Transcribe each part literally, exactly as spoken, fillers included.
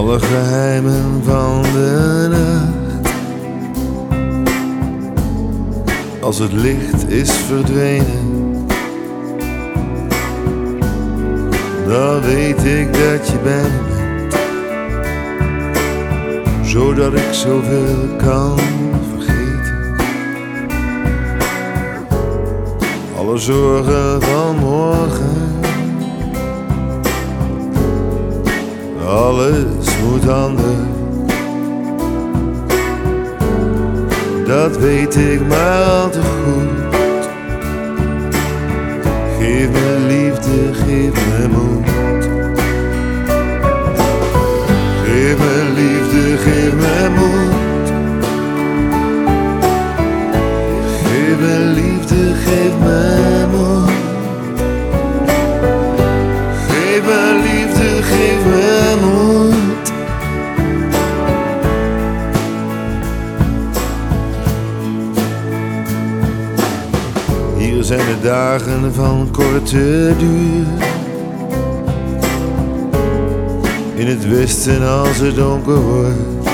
alle geheimen van de nacht. Als het licht is verdwenen, dan weet ik dat je bij me bent, zodat ik zoveel kan vergeten. Alle zorgen van morgen, alles moet anders, dat weet ik maar al te goed. Geef me liefde, geef me moed. Geef me liefde, geef me moed. Geef me liefde, geef me moed. Geef me liefde, geef me moed. Hier zijn de dagen van korte duur. In het westen als het donker wordt,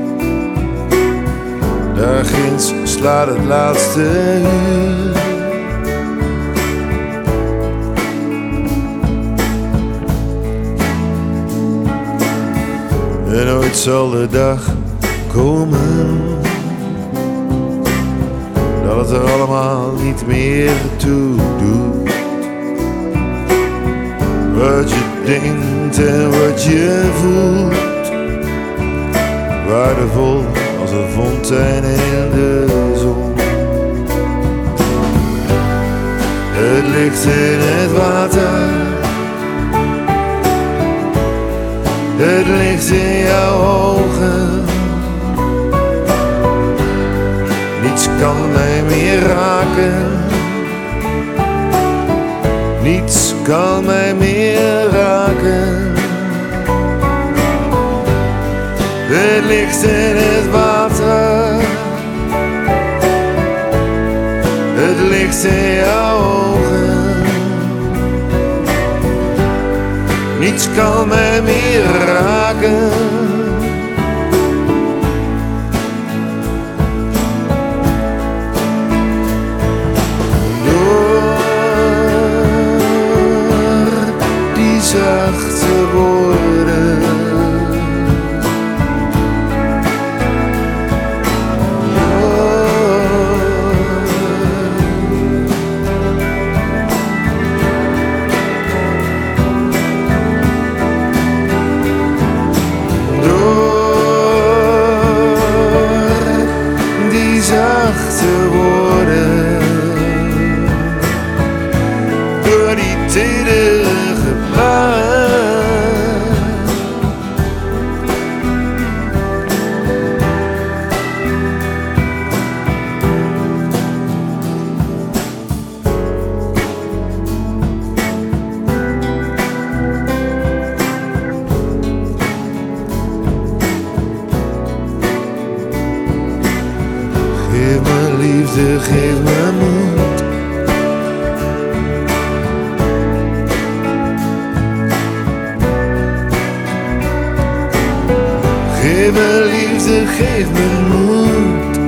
daar ginds slaat het laatste uur. En ooit zal de dag komen dat het er allemaal niet meer toe doet. Wat je denkt en wat je voelt, waardevol als een fontein in de zon. Het ligt in het water, het ligt in jouw ogen. Niets kan mij meer raken, niets kan mij meer raken. Het ligt in het water, het ligt in jouw ogen. Niets kan mij meer raken. Zachte woorden, door die zachte woorden, door die tedere geef me liefde, geef me moed. Geef me liefde, geef me moed.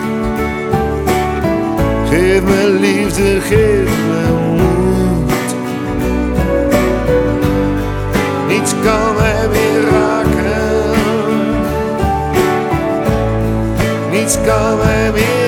Geef me liefde, geef me moed. Niets kan mij meer raken, niets kan mij meer